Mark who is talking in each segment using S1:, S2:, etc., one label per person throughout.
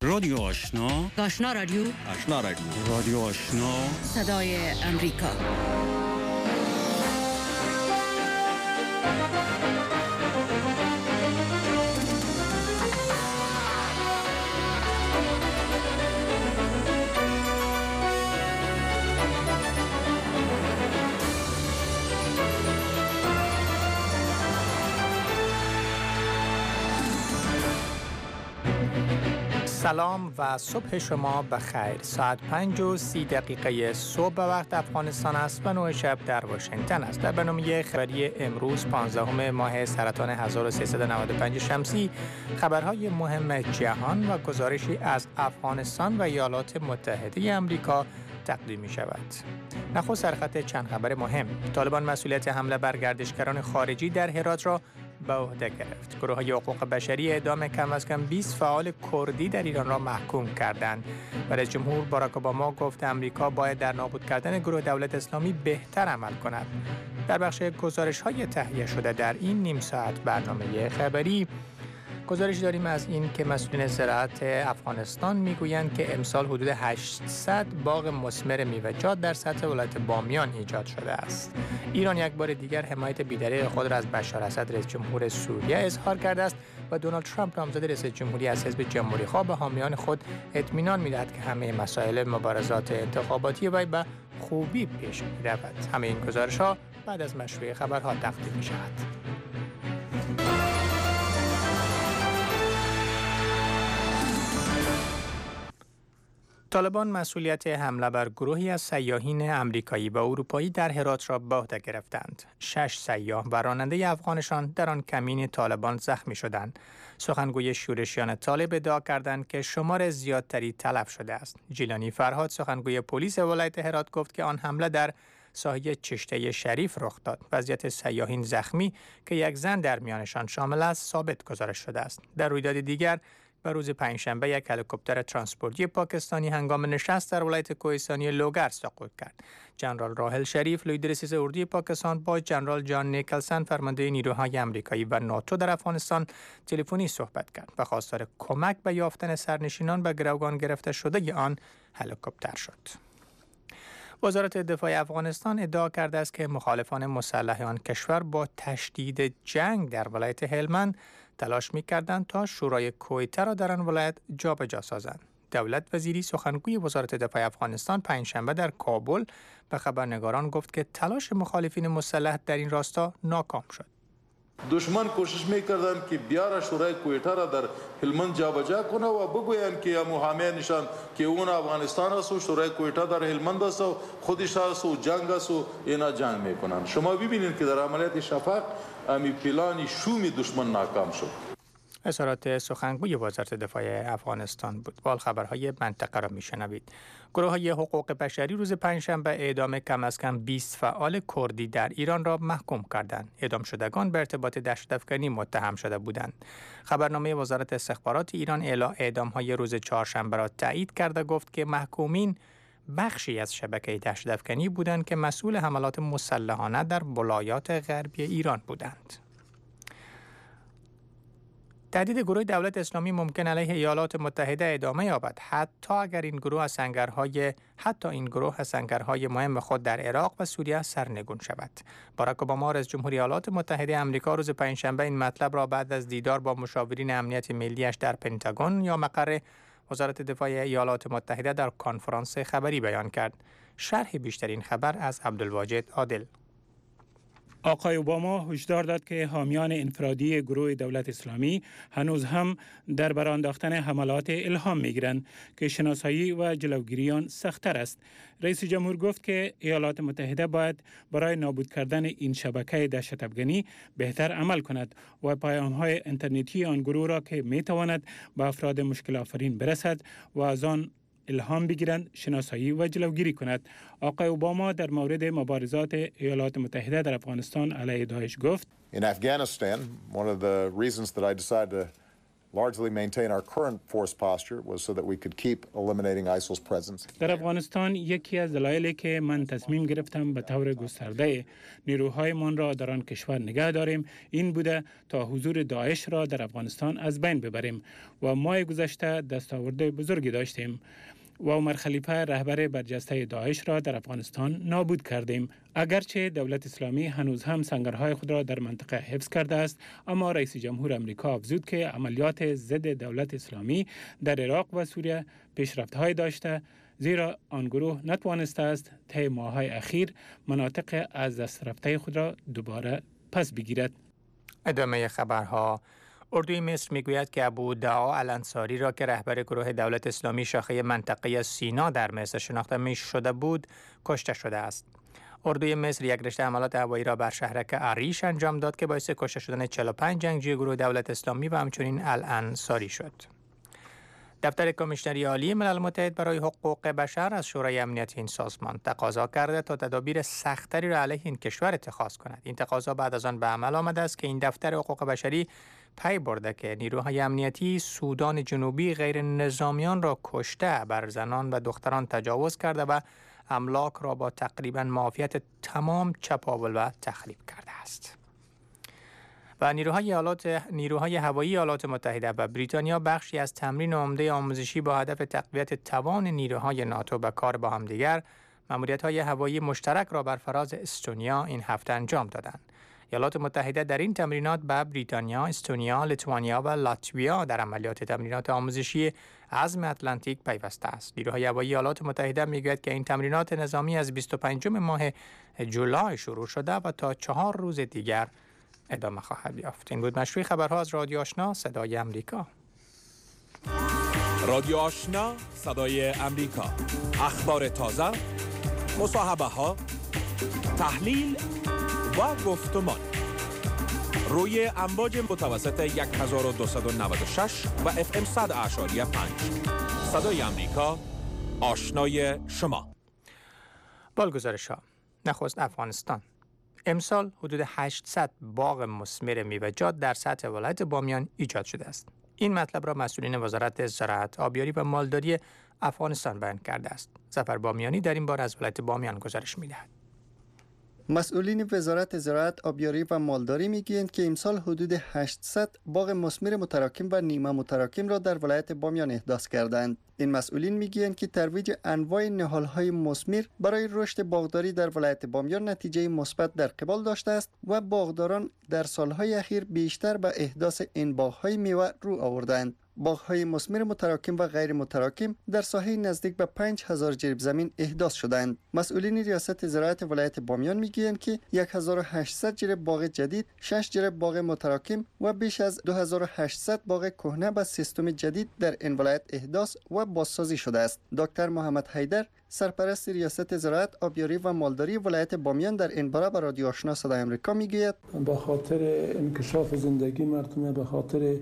S1: رادیو آشنا،
S2: آشنا رادیو،
S1: آشنا رادیو، رادیو آشنا،
S2: صدای امریکا.
S3: سلام و صبح شما بخیر. ساعت 5:30 صبح به وقت افغانستان است و 9 شب در واشنگتن است. در برنامه خبری امروز 15 ماه سرطان 1395 شمسی خبرهای مهم جهان و گزارشی از افغانستان و ایالات متحده آمریکا تقدیم می شود. نخست سرخط چند خبر مهم. طالبان مسئولیت حمله بر گردشگران خارجی در هرات را به عهده گرفت. گروه‌های حقوق بشری اعدام کم از کم 20 فعال کردی در ایران را محکوم کردند. رئیس جمهور باراک اوباما گفت آمریکا باید در نابود کردن گروه دولت اسلامی بهتر عمل کند. در بخش گزارش‌های تهیه شده در این نیم ساعت برنامه خبری گزارش داریم از این که مسئولین زراعت افغانستان میگویند که امسال حدود 800 باغ مثمر میوه‌جات در سطح ولایت بامیان ایجاد شده است. ایران یک بار دیگر حمایت بی‌دریغ خود را از بشار اسد رئیس جمهور سوریه اظهار کرده است و دونالد ترامپ نامزد ریاست جمهوری از حزب جمهوری‌خواه به حامیان خود اطمینان می‌دهد که همه مسائل مبارزات انتخاباتی وی به خوبی پیش می‌رود. همه این گزارش‌ها بعد از مشروع خبرها تقدیم می‌شود. طالبان مسئولیت حمله بر گروهی از سیاحین آمریکایی و اروپایی در هرات را به عهده گرفتند. 6 سیاح و راننده افغانشان در آن کمین طالبان زخمی شدند. سخنگوی شورشیان طالب ادعا کردند که شمار زیادتری تلف شده است. جیلانی فرهاد سخنگوی پلیس ولایت هرات گفت که آن حمله در ساحه چشته شریف رخ داد. وضعیت سیاحین زخمی که یک زن در میانشان شامل است ثابت گزارش شده است. در رویداد دیگر و روز پنجشنبه یک هلیکوپتر ترانسپورتی پاکستانی هنگام نشست در ولایت کوهستانی لوگر سقوط کرد. جنرال راحل شریف لویدرسیز اردوی پاکستان با جنرال جان نیکلسن فرمانده نیروهای آمریکایی و ناتو در افغانستان تلفنی صحبت کرد و خواستار کمک به یافتن سرنشینان به گروگان گرفته شده آن هلیکوپتر شد. وزارت دفاع افغانستان ادعا کرده است که مخالفان مسلح آن کشور با تشدید جنگ در ولایت هلمند تلاش می‌کردند تا شورای کویته را در آن ولایت جابجا سازند. دولت وزیری سخنگوی وزارت دفاع افغانستان پنجشنبه در کابل به خبرنگاران گفت که تلاش مخالفین مسلح در این راستا ناکام شد.
S4: دشمن کوشش می‌کردند که بیار شورای کویته را در هلمند جابجا کنه و بگویند که حامیانشان که اون افغانستان است و شورای کویته در هلمند است و خودش است و جنگ است و اینا جنگ میکنند. شما ببینید که در عملیات شفق امی پلان شوم دشمن ناکام شد.
S3: اظهارات سخنگوی وزارت دفاع افغانستان بود. وال خبرهای منطقه را میشنوید. گروه‌های حقوق بشری روز پنجشنبه اعدام کم از کم 20 فعال کردی در ایران را محکوم کردند. اعدام شدگان به ارتباط دهشت‌افکنی متهم شده بودند. خبرنامه وزارت استخبارات ایران اعدام‌های روز چهارشنبه را تایید کرده گفت که محکومین بخشی از شبکه دهشت‌افکنی بودند که مسئول حملات مسلحانه در ولایات غربی ایران بودند. تهدید گروه دولت اسلامی ممکن علیه ایالات متحده ادامه یابد حتی اگر این گروه از سنگرهای مهم خود در عراق و سوریه سرنگون شود. باراک اوباما رئیس جمهور ایالات متحده آمریکا روز پنجشنبه این مطلب را بعد از دیدار با مشاورین امنیت ملی‌اش در پنتاگون یا مقر وزارت دفاع ایالات متحده در کنفرانس خبری بیان کرد. شرح بیشتر این خبر از عبدالواجد عادل.
S5: آقای اوباما هشدار داد که حامیان انفرادی گروه دولت اسلامی هنوز هم در برانداختن حملات الهام می‌گیرند که شناسایی و جلوگیری آن سخت‌تر است. رئیس جمهور گفت که ایالات متحده باید برای نابود کردن این شبکه دهشت‌افکنی بهتر عمل کند و پیام‌های اینترنتی آن گروه را که می‌تواند به افراد مشکل آفرین برسد و از آن الهام بگیرند شناسایی و جلوگیری کند. آقای اوباما در مورد مبارزات ایالات متحده در افغانستان علیه داعش گفت:
S6: In Afghanistan, one of the reasons that I decided to largely maintain our current force posture was so that we could keep eliminating ISIL's presence.
S5: در افغانستان یکی از دلایلی که من تصمیم گرفتم به طور گسترده نیروهایمان را در آن کشور نگه داریم این بوده تا حضور داعش را در افغانستان از بین ببریم و ماه گذشته دستاورد بزرگی داشتیم و عمر خلیفه رهبر برجسته داعش را در افغانستان نابود کردیم. اگرچه دولت اسلامی هنوز هم سنگرهای خود را در منطقه حفظ کرده است، اما رئیس جمهور امریکا افزود که عملیات ضد دولت اسلامی در عراق و سوریه پیشرفت‌های داشته، زیرا آن گروه نتوانسته است طی ماه‌های اخیر مناطق از دست رفته خود را دوباره پس بگیرد.
S3: ادامه خبرها. اردوی مصر میگوید که ابو دعا الانصاری را که رهبر گروه دولت اسلامی شاخه منطقه سینا در مصر شناخته می شده بود کشته شده است. اردوی مصر یک رشته حملات هوایی را بر شهرک عریش انجام داد که باعث کشته شدن 45 جنگجوی گروه دولت اسلامی و همچنین الانصاری شد. دفتر کمیشنری عالی ملل متحد برای حقوق بشر از شورای امنیت این سازمان تقاضا کرده تا تدابیر سخت‌تری را علیه این کشور اتخاذ کند. این تقاضا بعد از آن به عمل آمده است که این دفتر حقوق بشری پی برده که نیروهای امنیتی سودان جنوبی غیر نظامیان را کشته، بر زنان و دختران تجاوز کرده و املاک را با تقریباً معافیت تمام چپاول و تخریب کرده است. و نیروهای هوایی ایالات متحده و بریتانیا بخشی از تمرین عمده آموزشی با هدف تقویت توان نیروهای ناتو به کار با همدیگر، ماموریت‌های هوایی مشترک را بر فراز استونیا این هفته انجام دادند. ایالات متحده در این تمرینات به بریتانیا، استونیا، لیتوانیا و لاتویا در عملیات تمرینات آموزشی عزم اتلانتیک پیوسته است. نیروهای هوایی ایالات متحده میگوید که این تمرینات نظامی از 25 ماه جولای شروع شده و تا 4 روز دیگر ادامه خواهد یافت. این بود مشروع خبرها از رادیو آشنا صدای امریکا.
S7: رادیو آشنا صدای امریکا، اخبار تازه، مصاحبه ها، تحلیل و گفتمان روی امواج متوسط 1296 و FM 100.5 صدای امریکا، آشنای شما.
S3: بالگزارش ها. نخست افغانستان. امسال حدود 800 باغ مثمر میوه‌جات در سطح ولایت بامیان ایجاد شده است. این مطلب را مسئولین وزارت زراعت، آبیاری و مالداری افغانستان بیان کرده است. ظفر بامیانی در این باره از ولایت بامیان گزارش می‌دهد.
S8: مسئولین وزارت زراعت، آبیاری و مالداری میگویند که امسال حدود 800 باغ مثمر متراکم و نیمه متراکم را در ولایت بامیان احداث کردند. این مسئولین میگویند که ترویج انواع نهال‌های مثمر برای رشد باغداری در ولایت بامیان نتیجه مثبت در قبال داشته است و باغداران در سالهای اخیر بیشتر به احداث این باغ‌های میوه رو آوردند. باغ‌های مثمر متراکم و غیر متراکم در ساحه نزدیک به 5000 جریب زمین احداث شدند. مسئولین ریاست زراعت ولایت بامیان میگویند که 1800 جریب باغ جدید، 6 جریب باغ متراکم و بیش از 2800 باغ کهنه به سیستم جدید در این ولایت احداث و بازسازی شده است. دکتر محمد حیدر، سرپرست ریاست زراعت، آبیاری و مالداری ولایت بامیان در این باره به رادیو آشنا صدای امریکا میگوید
S9: به خاطر انکشاف زندگی مردم، به خاطر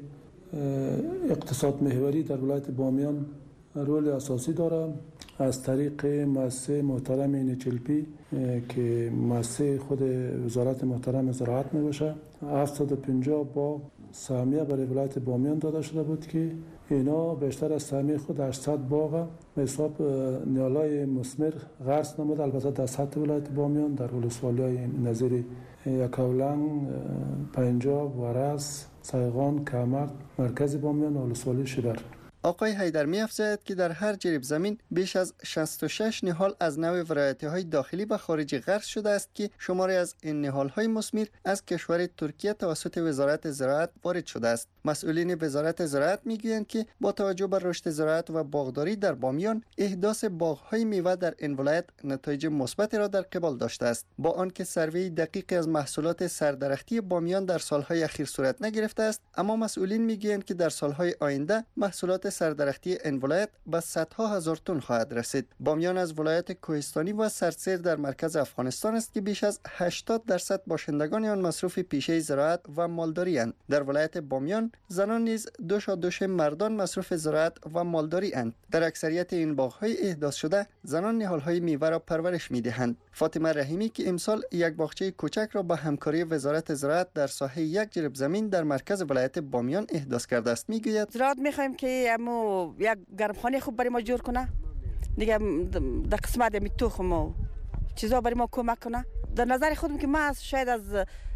S9: اقتصاد محوری در ولایت بامیان رول اساسی دارد. از طریق مؤسسه محترم نیچلپی که مؤسسه خود وزارت محترم زراعت میباشه، 750 باغ سهمیه برای ولایت بامیان داده شده بود که اینا بیشتر از سهمیه خود 800 باغ به حساب نیالای مثمر غرس نموده. البته در سطح ولایت بامیان در ولسوالی‌های نظیر یکاولنگ، پنجاب، ورس، سایغان، کمرد، مرکز بامیان و ولسوالی شبر.
S8: آقای حیدر می‌افزاید که در هر جریب زمین بیش از 66 نهال از نوع ورایتی‌های داخلی و خارجی غرس شده است که شماری از این نهال‌های مثمر از کشور ترکیه توسط وزارت زراعت وارد شده است. مسئولین وزارت زراعت می‌گویند که با توجه به رشد زراعت و باغداری در بامیان، احداث باغ‌های میوه در این ولایت نتایج مثبتی را در قبال داشته است. با آنکه سروی دقیقی از محصولات سردرختی بامیان در سال‌های اخیر صورت نگرفته است، اما مسئولین می‌گویند که در سال‌های آینده محصولات سردرختی این ولایت به صدها هزار تن خواهد رسید. بامیان از ولایت کوهستانی و سردسیر در مرکز افغانستان است که بیش از 80% باشندگان آن مصروف پیشه زراعت و مالداری اند. در ولایت بامیان زنان نیز دوش مردان مصروف زراعت و مالداری اند. در اکثریت این باغ‌های احداث شده زنان نهال‌های میوه را پرورش می‌دهند. فاطمه رحیمی که امسال یک باغچه کوچک را با همکاری وزارت زراعت در ساحه 1 جریب زمین در مرکز ولایت بامیان احداث کرده است میگوید
S10: زراعت می‌خوایم که یک گرمخانه خوب برای ما جور کنه، دیگه در قسمت می تخم و چیزا برای ما کمک کنه. در نظر خودم که من شاید از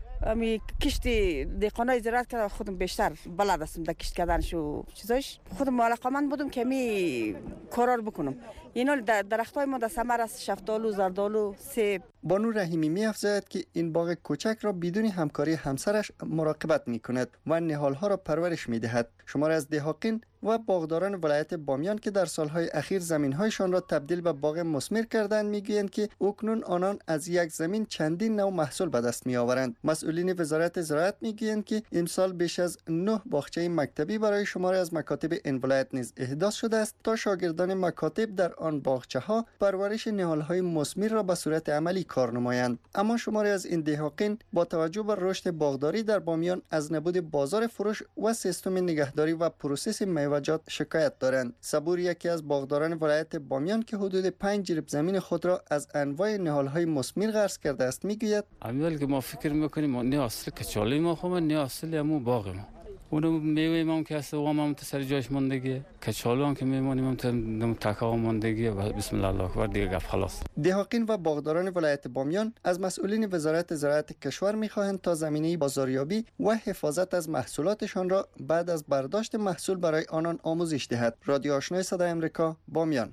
S10: می کشت دهقانای زراعت که خودم بیشتر بلد هستم در کشت کردنش و چیزاش، خودم علاقه‌مند بودم که می کارا رو بکنم. اینا درختای ما در ثمر است، شفتالو، زردالو، سیب.
S8: بانو رحیمی می‌افزاید که این باغ کوچک را بدون همکاری همسرش مراقبت می‌کند و نهال‌ها را پرورش می‌دهد. شماری از دهاقین و باغداران ولایت بامیان که در سالهای اخیر زمین‌هایشان را تبدیل به باغ مثمر کردند می‌گویند که اکنون آنان از یک زمین چندین نوع محصول به دست می‌آورند. مسئولین وزارت زراعت می‌گویند که امسال بیش از 9 باغچه مکتبی برای شماری از مکاتب این ولایت نیز احداث شده است تا شاگردان مکاتب در آن باغچه‌ها پرورش نهال‌های مثمر را به صورت عملی کار نمایند. اما شماری از این دهاقین با توجه به رشد باغداری در بامیان از نبود بازار فروش و سیستم نگهداری و پروسس میوه‌جات شکایت دارند. صبور یکی از باغداران ولایت بامیان که حدود 5 جریب زمین خود را از انواع نهال‌های مثمر قرض کرده است میگوید
S1: اول که ما فکر می‌کنیم نه اصل کچالی ما خو نه اصل همو باغ ما اونم میوه ما که است و ما سر جاش موندگی کچالو هم که میمونیم هم تکا موندگی بسم الله الله اکبر دیگه گپ خلاص.
S8: دهاقین و باغداران ولایت بامیان از مسئولین وزارت زراعت کشور می‌خواهند تا زمینه بازاریابی و حفاظت از محصولاتشان را بعد از برداشت محصول برای آنان آموزش دهد. رادیو آشنای صدای آمریکا بامیان.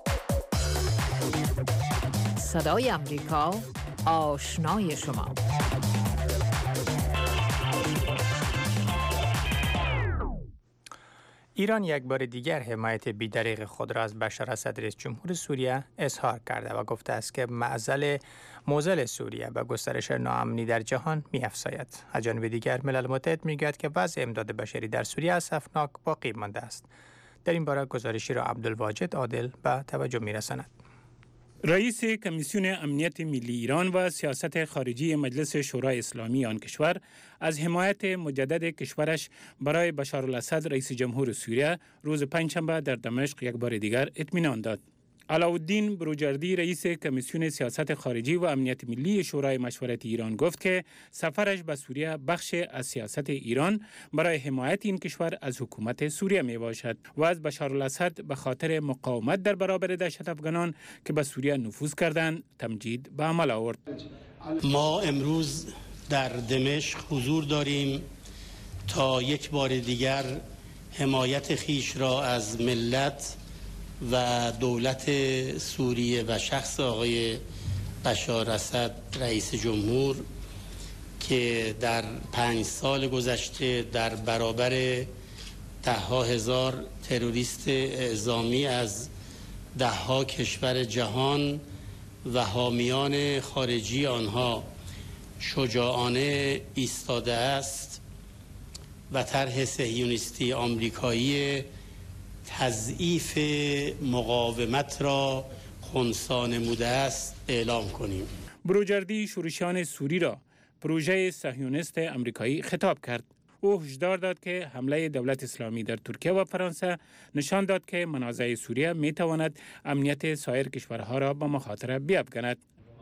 S2: صدای آمریکا آشنای شما.
S3: ایران یک بار دیگر حمایت بی‌دریغ خود را از بشار اسد رئیس جمهور سوریه اظهار کرده و گفته است که معضل سوریه به گسترش ناامنی در جهان می‌افزاید. از جانب دیگر ملل متحد می‌گوید که وضع امداد بشری در سوریه اسفناک باقی مانده است. در این باره گزارشی را عبدالواجد عادل به توجه می‌رساند.
S5: رئیس کمیسیون امنیت ملی ایران و سیاست خارجی مجلس شورای اسلامی آن کشور از حمایت مجدد کشورش برای بشار الاسد رئیس جمهور سوریه روز پنجشنبه در دمشق یک بار دیگر اطمینان داد. علاءالدین بروجردی رئیس کمیسیون سیاست خارجی و امنیت ملی شورای مشورتی ایران گفت که سفرش به سوریه بخش از سیاست ایران برای حمایت این کشور از حکومت سوریه می باشد و از بشار الاسد به خاطر مقاومت در برابر دهشت افغانان که به سوریه نفوذ کردند تمجید به عمل آورد.
S11: ما امروز در دمشق حضور داریم تا یک بار دیگر حمایت خیش را از ملت و دولت سوریه و شخص آقای بشار اسد رئیس جمهور که در 5 سال گذشته در برابر ده‌ها هزار تروریست اعزامی از ده‌ها کشور جهان و حامیان خارجی آنها شجاعانه ایستاده است و طرح صهیونیستی آمریکایی تضعیف مقاومت را خنثی نموده است اعلام کنیم.
S5: بروجردی شورشیان سوری را پروژه صهیونیست آمریکایی خطاب کرد. او هشدار داد که حمله دولت اسلامی در ترکیه و فرانسه نشان داد که منازعه سوریه می تواند امنیت سایر کشورها را به مخاطره بیفکند.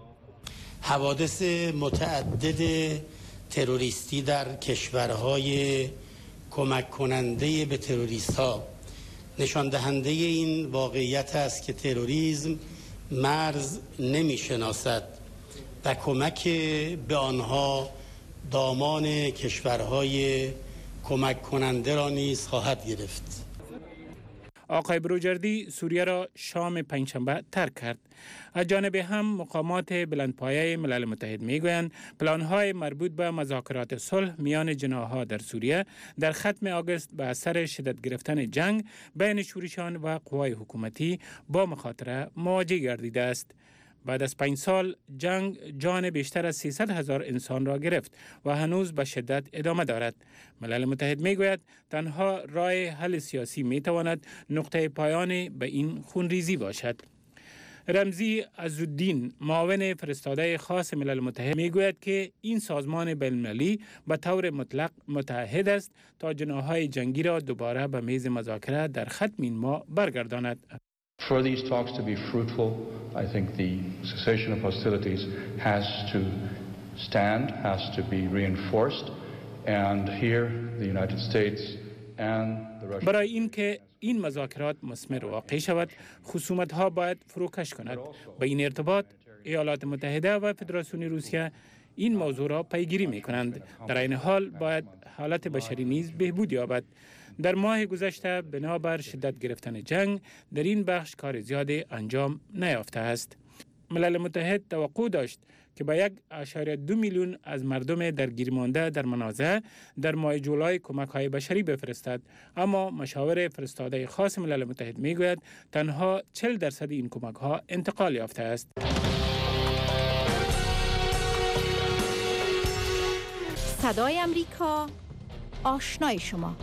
S11: حوادث متعدد تروریستی در کشورهای کمک کننده به تروریست‌ها نشان دهنده این واقعیت است که تروریسم مرز نمی شناسد و کمک به آنها دامان کشورهای کمک کننده را نیز خواهد گرفت.
S5: آقای بروجردی سوریه را شام پنجشنبه ترک کرد. از جانب هم مقامات بلندپایه ملل متحد میگویند پلان‌های مربوط به مذاکرات صلح میان جناح‌ها در سوریه در ختم آگوست به اثر شدت گرفتن جنگ بین شورشیان و قوای حکومتی با مخاطره مواجه گردیده است. بعد از 5 سال جنگ جان بیشتر از 300,000 انسان را گرفت و هنوز به شدت ادامه دارد. ملل متحد می گوید تنها راه حل سیاسی می تواند نقطه پایان به این خونریزی باشد. رمزی عزالدین معاون فرستاده خاص ملل متحد می گوید که این سازمان بین‌المللی به طور مطلق متحد است تا جناح‌های جنگی را دوباره به میز مذاکره در ختم این ماه برگرداند.
S12: For these talks to be fruitful, I think the cessation of hostilities has to stand, has to be reinforced, and here the United States and the Russian...
S5: برای اینکه این مذاکرات مثمر واقع شود، خصومت‌ها باید فروکش کند. به این ارتباط ایالات متحده و فدراسیون روسیه این موضوع را پیگیری می‌کنند. در این حال باید حالت بشری نیز بهبود یابد. در ماه گذشته بنابر شدت گرفتن جنگ در این بخش کار زیادی انجام نیافته است. ملل متحد توقع داشت که به 1.2 میلیون از مردم درگیر مانده در منازع در ماه جولای کمک‌های بشری بفرستد، اما مشاور فرستاده خاص ملل متحد میگوید تنها 40% این کمک‌ها انتقال یافته است.
S2: صدای امریکا، آشنای شما.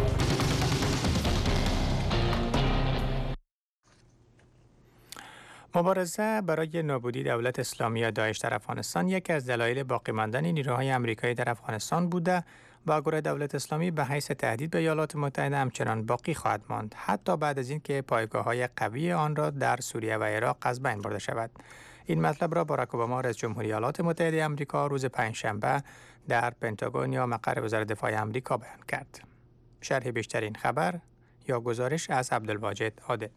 S3: مبارزه برای نابودی دولت اسلامی یا داعش در افغانستان یکی از دلایل باقی ماندن نیروهای آمریکایی در افغانستان بوده و گروه دولت اسلامی به حیث تهدید به ایالات متحده همچنان باقی خواهد ماند، حتی بعد از اینکه پایگاه‌های قوی آن را در سوریه و عراق از بین برده شود. این مطلب را باراک اوباما رئیس جمهوری ایالات متحده آمریکا روز پنجشنبه در پنتاگون یا مقر وزارت دفاع آمریکا بیان کرد. شرح بیشتر این خبر یا گزارش از عبدالواجد عادل.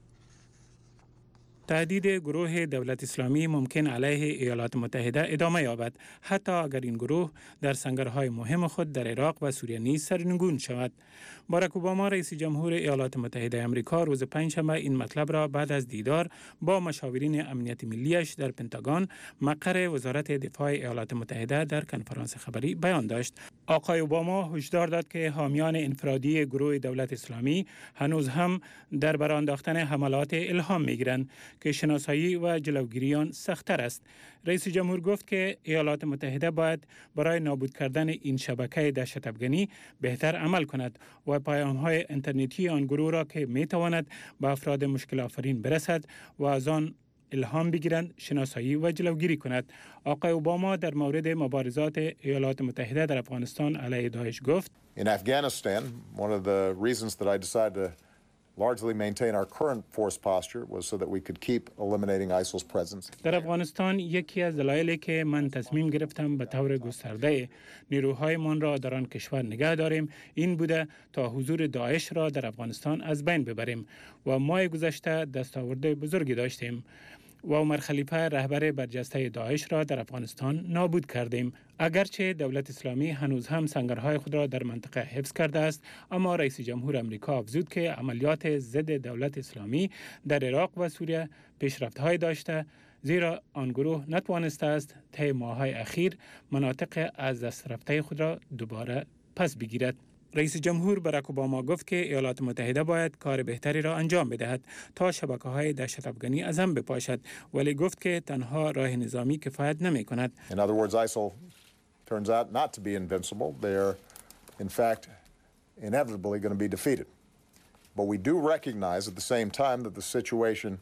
S5: تهدید گروه دولت اسلامی ممکن علیه ایالات متحده ادامه یابد، حتی اگر این گروه در سنگرهای مهم خود در عراق و سوریه نیز سرنگون شود. باراک اوباما رئیس جمهور ایالات متحده آمریکا روز پنجشنبه این مطلب را بعد از دیدار با مشاورین امنیت ملیش در پنتاگون مقر وزارت دفاع ایالات متحده در کنفرانس خبری بیان داشت. آقای اوباما هشدار داد که حامیان انفرادی گروه دولت اسلامی هنوز هم در برانداختن حملات الهام می‌گیرند که شناسایی و جلوگیری آن سخت‌تر است. رئیس جمهور گفت که ایالات متحده باید برای نابود کردن این شبکه دهشت‌افغانی بهتر عمل کند و پیام‌های اینترنتی آن گروه را که می‌تواند به افراد مشکل آفرین برسد و از آن الهام بگیرند شناسایی و جلوگیری کند. آقای اوباما در مورد مبارزات ایالات متحده در افغانستان علیه داعش گفت:
S6: In Afghanistan, one of the reasons that I decided to largely maintain our current force posture was so that we could keep eliminating ISIL's presence.
S5: در افغانستان یکی از دلایلی که من تصمیم گرفتم به طور گسترده نیروهایمان را در آن کشور نگه داریم این بوده تا حضور داعش را در افغانستان از بین ببریم و ماه گذشته دستاورد بزرگی داشتیم و عمر خلیفه رهبر برجسته داعش را در افغانستان نابود کردیم. اگرچه دولت اسلامی هنوز هم سنگرهای خود را در منطقه حفظ کرده است، اما رئیس جمهور آمریکا افزود که عملیات ضد دولت اسلامی در عراق و سوریه پیشرفت‌های داشته، زیرا آن گروه نتوانسته است طی ماه‌های اخیر مناطق از دست رفته خود را دوباره پس بگیرد. رئیس جمهور باراک اوباما گفت که ایالات متحده باید کار بهتری را انجام بدهد تا شبکه‌های دهشت افغانی از هم بپاشد، ولی گفت که تنها راه نظامی کفایت نمی‌کند.
S6: In other words, ISIL turns out not to be invincible. They are in fact inevitably going to be defeated. But we do recognize at the same time that the situation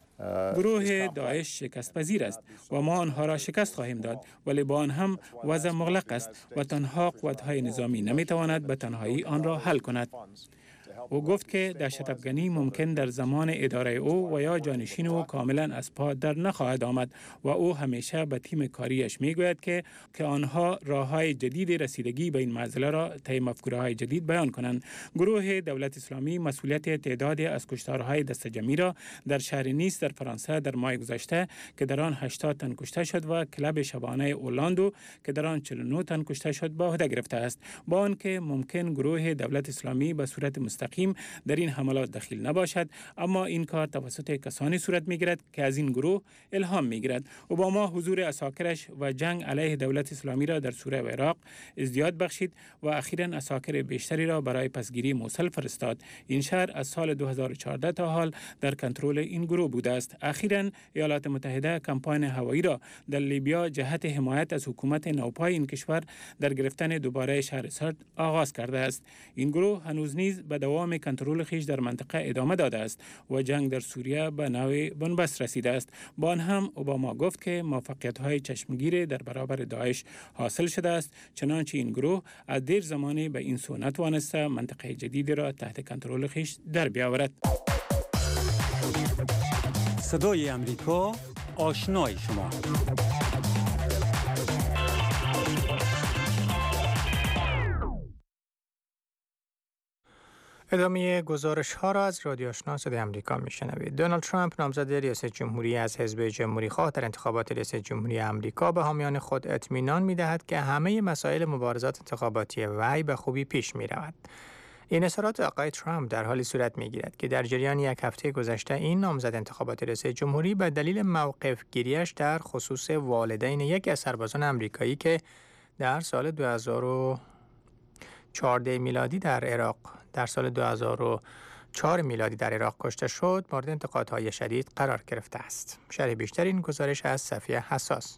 S5: گروه داعش شکست پذیر است و ما آنها را شکست خواهیم داد، ولی با آن هم وضع مغلق است و تنها قوت‌های نظامی نمی‌تواند به تنهایی آن را حل کند. او گفت که دهشت افغانی ممکن در زمان اداره او و یا جانشین او کاملا از پا در نخواهد آمد و او همیشه به تیم کاریش میگوید که آنها راه‌های جدید رسیدگی به این معضله را طی مفکوره‌های جدید بیان کنند. گروه دولت اسلامی مسئولیت تعدادی از کشتارهای دست جمعی را در شهر نیس در فرانسه در ماه گذشته که در آن 80 تن کشته شد و کلب شبانه اورلاندو که در آن 49 تن کشته شد به عهده گرفته است، با آنکه ممکن گروه دولت اسلامی به صورت مستقیم مستقیم در این حملات دخیل نباشد، اما این کار توسط کسانی صورت می‌گیرد که از این گروه الهام می‌گیرد. اوباما حضور عساکرش و جنگ علیه دولت اسلامی را در سوریه و عراق ازدیاد بخشید و اخیراً عساکر بیشتری را برای پسگیری موصل فرستاد. این شهر از سال 2014 تا حال در کنترل این گروه بوده است. اخیراً ایالات متحده کمپاین هوایی را در لیبیا جهت حمایت از حکومت نوپای این کشور در گرفتن دوباره شهر سرد آغاز کرده است. این گروه هنوز نیز به دوام کنترل خویش در منطقه ادامه داده است و جنگ در سوریه به نوع بنبست رسیده است. با آن هم اوباما گفت که موفقیت‌های چشمگیر در برابر داعش حاصل شده است، چنانچه این گروه از دیر زمانی به این سو نتوانسته منطقه جدیدی را تحت کنترل خویش در بیاورد.
S13: صدای امریکا، آشنای شما.
S3: ادامه گزارش ها را از رادیو آشنا صدای آمریکا میشنوید. دونالد ترامپ نامزد ریاست جمهوری از حزب جمهوری خواه در انتخابات ریاست جمهوری آمریکا به حامیان خود اطمینان می‌دهد که همه مسائل مبارزات انتخاباتی وی به خوبی پیش می‌رود. این اظهارات آقای ترامپ در حالی صورت می‌گیرد که در جریان یک هفته گذشته این نامزد انتخابات ریاست جمهوری به دلیل موقف گیریش در خصوص والدین یکی از سربازان آمریکایی که در سال 2014 میلادی در سال 2004 میلادی در عراق کشته شد مورد انتقادهای شدید قرار گرفته است. شرح بیشتر این گزارش از صفیه حساس.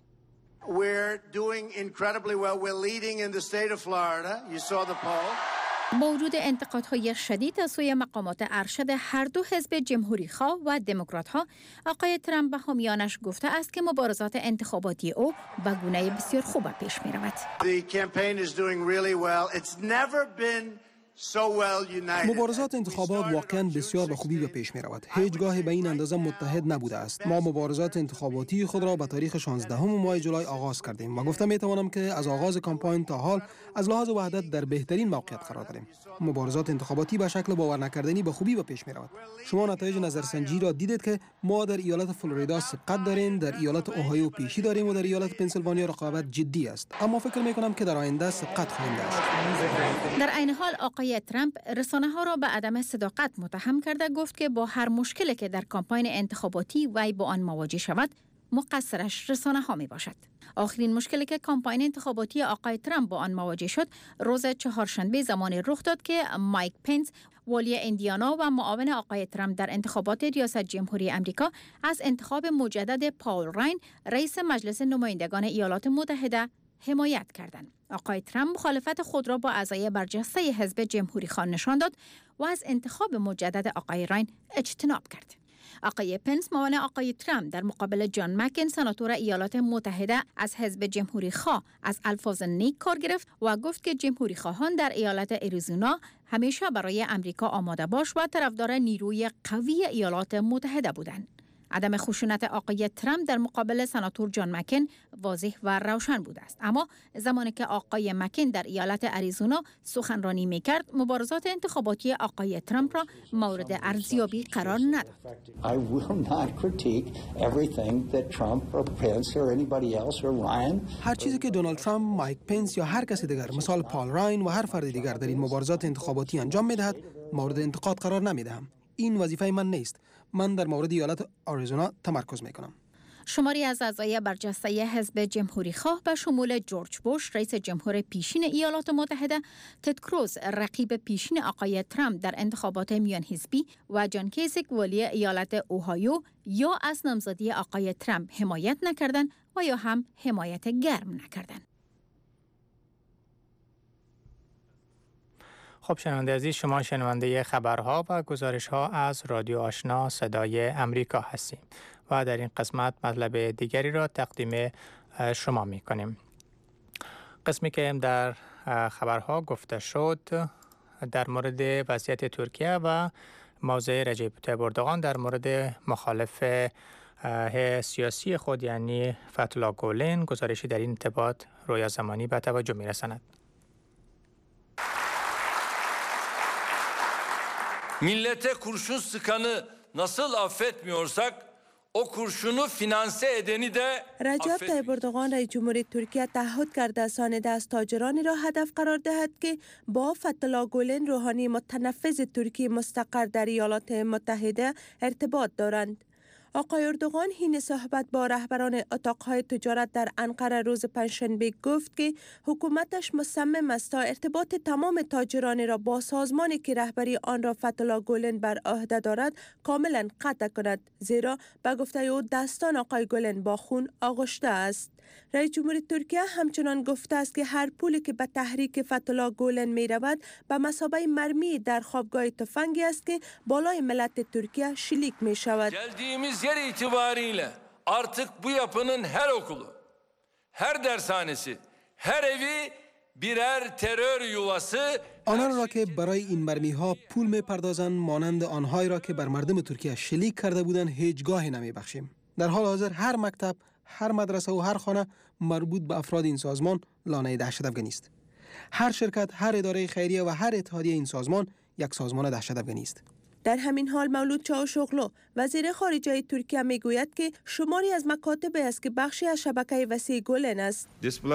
S2: با وجود انتقادهای شدید از سوی مقامات ارشد هر دو حزب جمهوری خواه و دموکرات ها، آقای ترامپ به حامیانش گفته است که مبارزات انتخاباتی او به گونه بسیار خوب پیش می رود.
S14: مبارزات انتخابات واقعا بسیار به خوبی به پیش می رود. هیچگاه به این اندازه متحد نبوده است. ما مبارزات انتخاباتی خود را به تاریخ 16 ماه جولای آغاز کردیم و گفته می توانم که از آغاز کمپاین تا حال از لحاظ وحدت در بهترین موقعیت قرار داریم. مبارزات انتخاباتی به شکل باور نکردنی به خوبی به پیش می رود. شما نتایج نظرسنجی را دیدید که ما در ایالت فلوریدا سبقت داریم، در ایالت اوهایو پیشی داریم و در ایالت پنسیلوانیا رقابت جدی است. اما فکر می کنم که در آینده سبقت خواهیم داشت.
S2: در عین حال آقای ترامپ رسانه‌ها را به عدم صداقت متهم کرده گفت که با هر مشکلی که در کمپاین انتخاباتی وی با آن مواجه شود، مقصرش رسانه‌ها می باشد. آخرین مشکلی که کمپاین انتخاباتی آقای ترامپ با آن مواجه شد، روز چهارشنبه زمانی رخ داد که مایک پنس، والی ایندیانا و معاون آقای ترامپ در انتخابات ریاست جمهوری آمریکا، از انتخاب مجدد پاول راین، رئیس مجلس نمایندگان ایالات متحده، حمایت کردند. آقای ترامپ مخالفت خود را با اعضای برجسته حزب جمهوری خواه نشان داد و از انتخاب مجدد آقای راین اجتناب کرد. آقای پنس، معاون آقای ترامپ، در مقابل جان مکین، سناتور ایالات متحده از حزب جمهوری خواه، از الفاظ نیک کار گرفت و گفت که جمهوری خواهان در ایالت اریزونا همیشه برای امریکا آماده باش و طرفدار نیروی قوی ایالات متحده بودند. عدم خشونت آقای ترامپ در مقابل سناتور جان مکین واضح و روشن بوده است، اما زمانی که آقای مکین در ایالت اریزونا سخنرانی می‌کرد، مبارزات انتخاباتی آقای ترامپ را مورد ارزیابی قرار نداد.
S14: هر چیزی که دونالد ترامپ، مایک پنس یا هر کسی دیگر مثال پال راین و هر فرد دیگر در این مبارزات انتخاباتی انجام می‌دهد، مورد انتقاد قرار نمی‌دهم. این وظیفه من نیست. من در مورد ایالت آریزونا تمرکز میکنم.
S2: شماری از اعضای برجسته حزب جمهوری خواه به شمول جورج بوش، رئیس جمهور پیشین ایالات متحده، تد کروز، رقیب پیشین آقای ترامپ در انتخابات میان حزبی، و جان کیسیک، والی ایالت اوهایو، یا از نامزدی آقای ترامپ حمایت نکردند و یا هم حمایت گرم نکردند.
S3: خب شنونده عزیز، شما شنونده خبرها و گزارش‌ها از رادیو آشنا صدای امریکا هستیم و در این قسمت مطلب دیگری را تقدیم شما می‌کنیم. قسمی که در خبرها گفته شد در مورد وضعیت ترکیه و موضع رجب طیب اردوغان در مورد مخالف سیاسی خود یعنی فتح‌الله گولن. گزارشی در این ارتباط رویا زمانی به توجه می‌رساند.
S15: Millete kurşun sıkanı nasıl affetmiyorsak o kurşunu finanse edeni de
S16: رجب طیب اردوغان رئیس جمهوری ترکیه تعهد کرده سانده از تاجرانی را هدف قرار دهد که با فتح‌الله گولن روحانی متنفذ ترکی مستقر در ایالات متحده ارتباط دارند. آقای اردوغان حین صحبت با رهبران اتاقهای تجارت در انقره روز پنجشنبه گفت که حکومتش مصمم است تا ارتباط تمام تاجرانی را با سازمانی که رهبری آن را فتح‌الله گولن بر عهده دارد کاملا قطع کند، زیرا به گفته او دستان آقای گولن با خون آغشته است. رئیس جمهوری ترکیه همچنان گفته است که هر پولی که به تحریک فتح‌الله گولن می رود به مثابه مرمی در خوابگاه تفنگی است که بالای ملت ترکیه شلیک می شود.
S15: Geldiğimiz yer itibariyle artık bu yapının her okulu, her dershanesi, her evi birer terör yuvası.
S14: آنان را که برای این مرمی ها پول می پردازند مانند آنهایی را که بر مردم ترکیه شلیک کرده بودند هیچگاهی نمی بخشیم. در حال حاضر هر مکتب، هر مدرسه و هر خانه مربوط به افراد این سازمان لانه دهشت افغانی است. هر شرکت، هر اداره خیریه و هر اتحادیه این سازمان یک سازمان دهشت افغانی است.
S16: در همین حال مولود چاوشوغلو وزیر خارجه ترکیه میگوید که شماری از مکاتب است که بخشی از شبکه وسیع گولن است.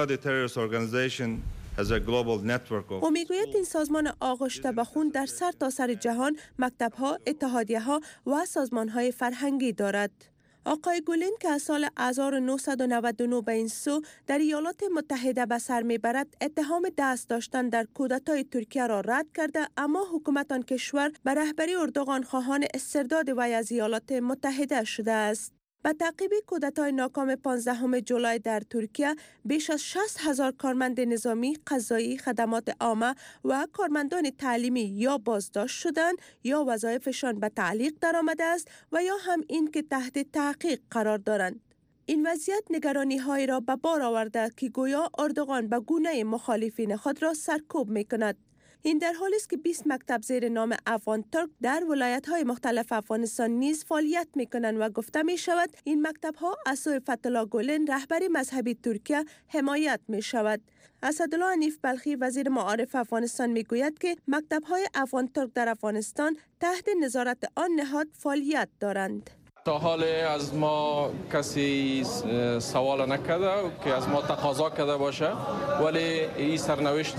S16: او میگوید این سازمان آغشته به خون در سرتاسر جهان مکتب‌ها، اتحادیه‌ها و سازمان‌های فرهنگی دارد. آقای گولن که از سال 1999 به این سو در ایالات متحده به سر میبرد اتهام دست داشتن در کودتای ترکیه را رد کرده، اما حکومت آن کشور به رهبری اردوغان خواهان استرداد وی از ایالات متحده شده است. به تعقیب کودتای ناکام 15 جولای در ترکیه بیش از 60,000 کارمند نظامی، قضایی، خدمات عامه و کارمندان تعلیمی یا بازداشت شدند یا وظایفشان به تعلیق درآمده است و یا هم این که تحت تحقیق قرار دارند. این وضعیت نگرانی‌هایی را به بار آورده که گویا اردوغان به گونه مخالفین خود را سرکوب می‌کند. این در حالی است که 20 مکتب زیر نام افغان ترک در ولایت‌های مختلف افغانستان نیز فعالیت می‌کنند و گفته می‌شود این مکتب‌ها از سوی فتح‌الله گولن رهبر مذهبی ترکیه حمایت می‌شود. اسدالله حنیف بلخی وزیر معارف افغانستان می‌گوید که مکتب‌های افغان ترک در افغانستان تحت نظارت آن نهاد فعالیت دارند.
S17: تا حال از ما کسی سوال نکرده که از ما تقاضا کرده باشه، ولی این سرنوشت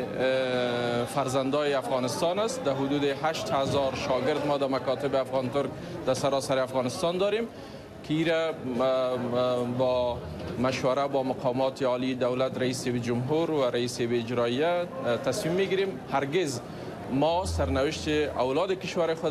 S17: فرزندای افغانستان است. در حدود 8,000 شاگرد ما در مکاتب افغان ترک در سراسر افغانستان داریم که ایره با مشوره با مقامات عالی دولت، رئیس جمهور و رئیس اجراییه تصمیم میگیریم هرگز ما سرنوشت اولاد کشور خود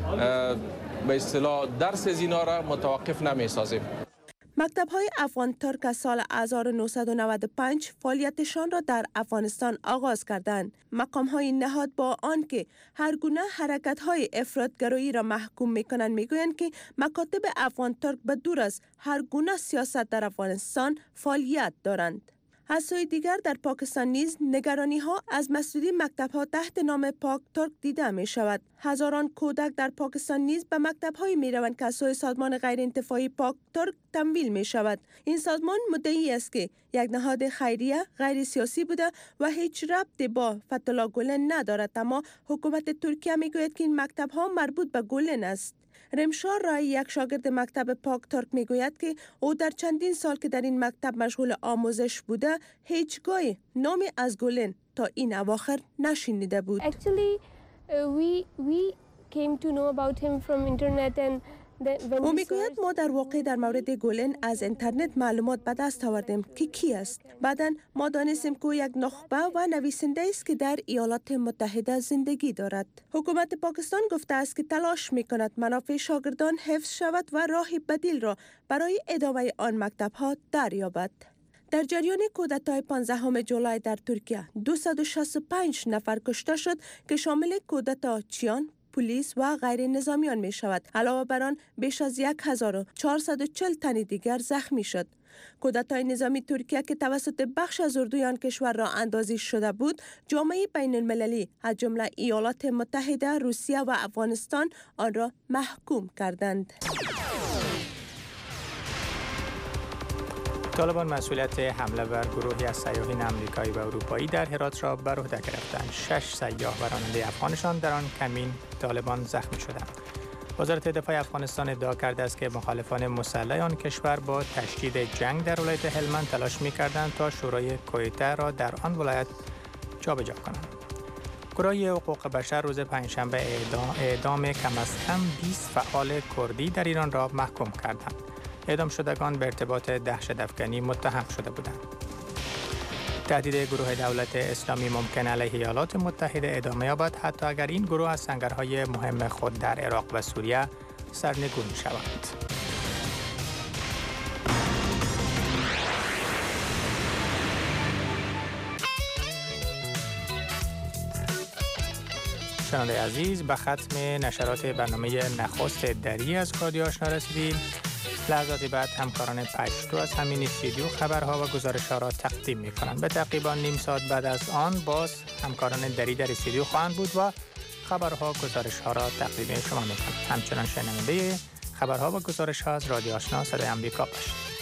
S17: به اصطلاح درس از اینا را متوقف نمی سازیم.
S16: مکتب‌های افغان ترک از سال 1995 فعالیتشان را در افغانستان آغاز کردند. مقام‌های نهاد با آنکه هر گونه حرکت‌های افراط‌گرایی را محکوم می‌کنند می‌گویند که مکاتب افغان ترک به دور از هر گونه سیاست در افغانستان فعالیت دارند. از سوی دیگر در پاکستان نیز نگرانی‌ها از مسدودی مکتب‌ها تحت نام پاک ترک دیده می‌شود. هزاران کودک در پاکستان نیز به مکتب‌هایی می‌روند که از سوی سازمان غیرانتفاعی پاک ترک تمویل می‌شود. این سازمان مدعی است که یک نهاد خیریه غیر سیاسی بوده و هیچ ربطی با فتح‌الله گولن ندارد، اما حکومت ترکیه می‌گوید که این مکتب‌ها مربوط به گولن است. رمشار رای یک شاگرد مکتب پاک ترک میگوید که او در چندین سال که در این مکتب مشغول آموزش بوده هیچگاه نامی از گولن تا این اواخر نشنیده بود.
S18: Actually, we came to know about him from internet and
S16: او میگوید ما در واقع در مورد گولن از اینترنت معلومات به دست آوردیم که کی است. بعداً ما دانستیم که یک نخبه و نویسنده است که در ایالات متحده زندگی دارد. حکومت پاکستان گفته است که تلاش میکند منافع شاگردان حفظ شود و راه بدیل را برای ادامه آن مکتب‌ها دریابد. در جریان کودتای 15 جولای در ترکیه 265 نفر کشته شد که شامل کودتاچیان، پلیس و غیر نظامیان می شود. علاوه بر آن بیش از 1440 تن دیگر زخمی شد. کودتای نظامی ترکیه که توسط بخش از اردویان کشور را اندازی شده بود، جامعه بین المللی از جمله ایالات متحده، روسیه و افغانستان آن را محکوم کردند.
S3: طالبان مسئولیت حمله بر گروهی از سیاحین آمریکایی و اروپایی در هرات را بر عهده گرفتند. 6 سیاح و راننده افغانشان در آن کمین طالبان زخمی شدند. وزارت دفاع افغانستان ادعا کرده است که مخالفان مسلح آن کشور با تشدید جنگ در ولایت هلمند تلاش می‌کردند تا شورای کویته را در آن ولایت جابجا کنند. گروه حقوق بشر روز پنجشنبه اعدام کم از کم 20 فعال کردی در ایران را محکوم کردند. اعدام شدگان به ارتباط دهشت‌افکنی متهم شده بودند. تهدید گروه دولت اسلامی ممکن علیه ایالات متحده ادامه یابد حتی اگر این گروه از سنگرهای مهم خود در عراق و سوریه سرنگون شود. شنونده عزیز، به ختم نشرات برنامه نخست دری از رادیو آشنا رسیدیم. لحظاتی بعد همکاران پشتو از همین استودیو خبرها و گزارش‌ها را تقدیم می‌کنند. به تقریبا نیم ساعت بعد از آن باز همکاران دری در استودیو خواهند بود و خبرها و گزارش‌ها را تقدیم شما می‌کنند. همچنان شنونده خبرها و گزارش‌ها از رادیو آشنا صدای آمریکا باشید.